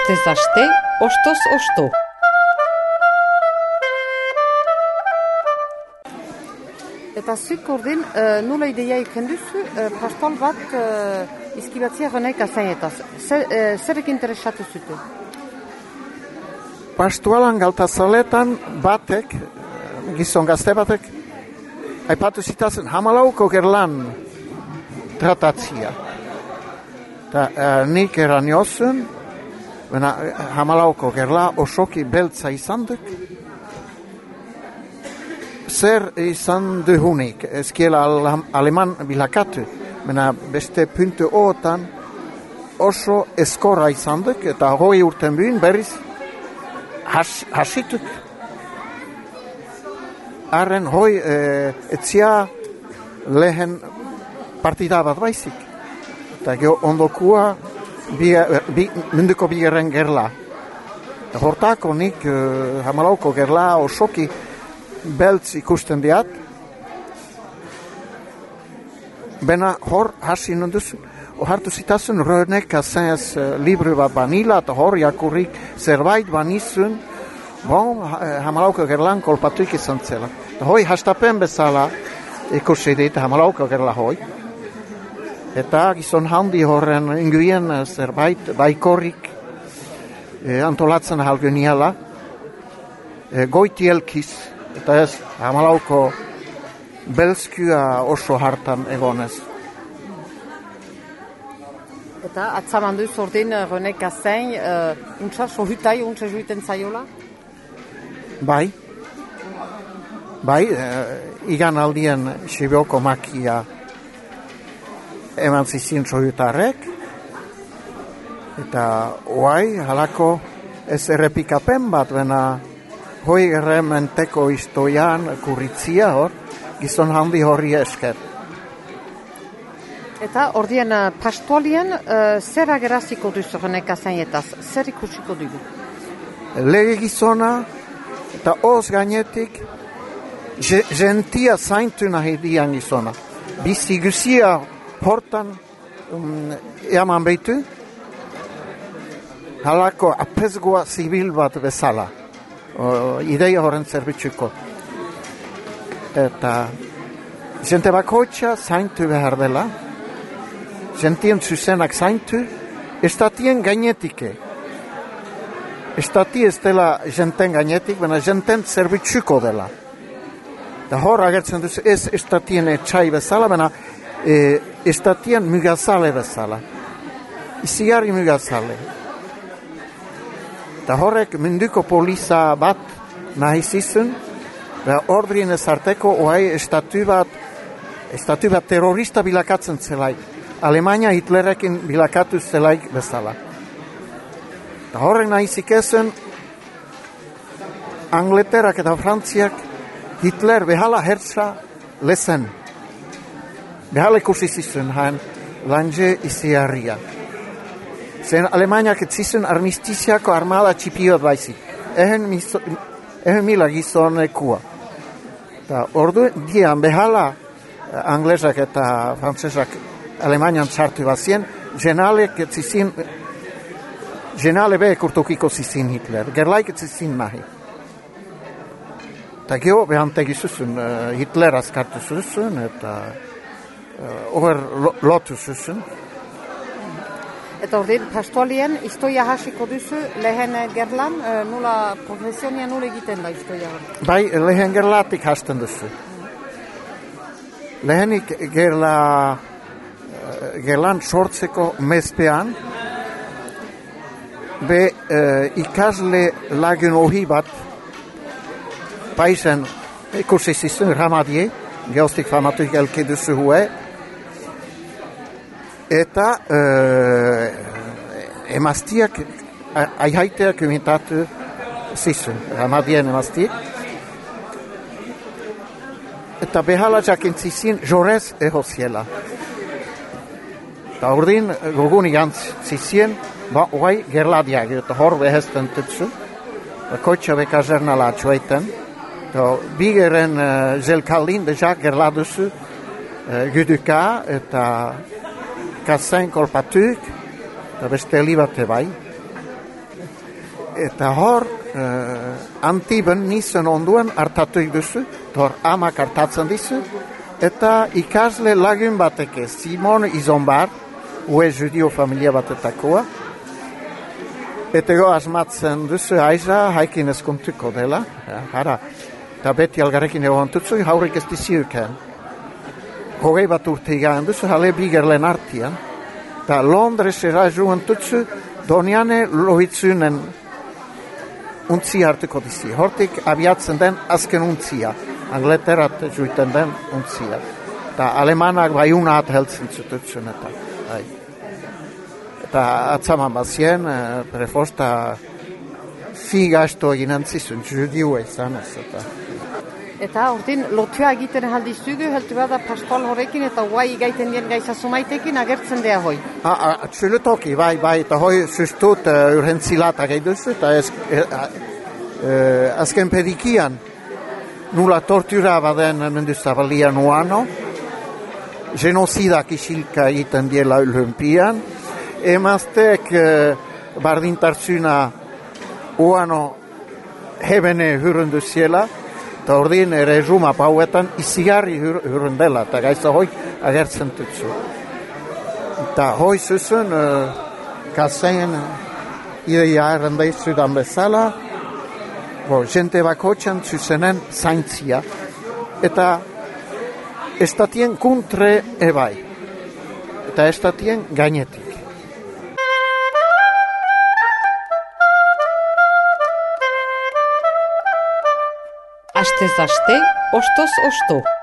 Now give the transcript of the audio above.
Astez aste, ostoz osto. Eta zuk ordin, nola ideia iken duzu, pastal bat izkibatzia Renek Azainetaz. Zerek interesatu zute? Pastualan galtazaletan batek, gizon gazte batek, aipatu zitazen hamalauko gerlan tratatzia. Nik eran jozun, hamalauko gerla osoki beltza izan duk, zer izan duhunik, ezkiela aleman bilakatu, beste puntu ootan oso eskorra izan duk, eta hoi urten buin berriz hasituk. Arren hoi etzia lehen partida bat baizik. Eta ondokua munduko bigarren gerla. Hortako nik hamalauko gerla osoki beltz ikusten diat. Bena hor hasi nunduz, hartu zitazun Renek Azainez libru bat banila, eta hor jakurrik zerbait banizun, hamalauko gerlan kolpatuik izan zela. Hoi hastapen bezala ikusi dit hamalauko gerla hoi. Eta gizon handi horren inguien zerbait baikorrik antolatzen halguniela, goitielkiz, eta ez hamalauko belzkua oso hartan egonez. Eta atzaman duz ordin Renek Azain, untsa sohutai, untsa juiten zaiola? Bai, igan aldien Sibioko makia eman zizien sohutarrek, eta oai halako ez errepikapen bat, bena hoi errementeko istoian kurritzia hor, gizon handi horri esker. Eta ordien pastualien zer ageraziko duzu Renek Azainetaz, zer ikusiko dugu? Lege gizona eta oz gainetik gentia zaintu nahi dian gizona. Bizi guzia hortan eman behitu, halako apezgoa zibil bat bezala, ideia horren zerbitzuko. Eta jente bakoitza zaintu behar dela, jentien zuzenak zaintu, estatien gainetike. Estati ez dela jenten gainetik, baina jenten zerbitzuko dela. Eta hor agertzen duzu ez estatien etxai bezala, baina estatien mugazale bezala. Izigarri mugazale. Eta horrek munduko poliza bat nahi zizun, ordrien ezarteko oai estatu bat terrorista bilakatzen zelaik. Alemania Hitlerrekin bilakatu zelaik bezala. Eta horrek nahi zikezen Angleterrak eta Frantziak Hitler behala hertsa lezen. Behala ikusi zizun hain lanje iziarria. Zen Alemaniak etzizun armistiziako armada txipiot baizik. Ehen mila gizonekua. Eta ordu dian behala Anglesak eta Frantzesak Alemanian txartu bazien, jenale be kurtukiko zizin Hitler, gerlaik etzizin nahi. Eta geho behantegi zuzun, Hitler askartu zuzun, eta over lotu zuzun. Eta ordin, pastualien, istoia hasiko duzu, lehen gerlan, nula progresionia nula egiten da istoia hori? Bai, lehen gerlatik hasten duzu. Lehenik gerlan sortzeko mezpean, be ikasle lagun ohi bat, paisen ikusi zizun Ramadie, geostik famatuik elke duzu hue, eta emaztiak, aihaiteak imitatu zizun, Ramadien emaztiak, eta behala jakin zizin jorez ehoziela. Eta urdin goguni jantz zizien, oai gerladiak, eta hor behezten tutsu, koitxa beka zernala atxueiten, eta bigeren zelkaldin dejak gerladuzu guduka, eta katzen kolpatuk, eta beste libate bai. Eta hor, Antiben nizun onduan hartatuik duzu, hor amak hartatzen dizu, eta ikasle lagun bateke, Simon Izombar, ue judio familia batetakoa, eta go asmatzen duzu aiza haikin eskontuko dela, hara, eta beti algarekin egon tutzu, haurik ez diziuken. Hogei bat urte igaen duzu, hale bigerlen artian, eta Londresera juen tutzu, doniane lohitzunen untzi hartuko dizi. Hortik abiatzen den azken untzia, Angleterat juiten den untzia. Eta alemanak baiunat heltzen zututzen eta. Eta atzaman bazien, prefosta figasto eginen zizun, judiua izan ez. Eta ordin lotua egiten aldizugu, heltu bada Pascual horrekin eta guai gaiten dien gaiza sumaitekin agertzen dea hoi. Txulutoki, bai, eta hoi sustut urhentzilata gaiduzu, eta azken pedikian nula tortura baden menduzabalian uano, genocidak isilka egiten diela Olympian, emaztek bardintarzuna uano hebene hurrenduziela, eta ordin erezuma pauetan izigarri hurrendela, eta gaiza hoi agertzen tutzu. Eta hoi zuzun, kasein ideia errendaizudan bezala, jente bakotxan zuzenen zaintzia, eta estatien kuntre ebai, eta estatien gainetik. Astez aste, ostoz osto.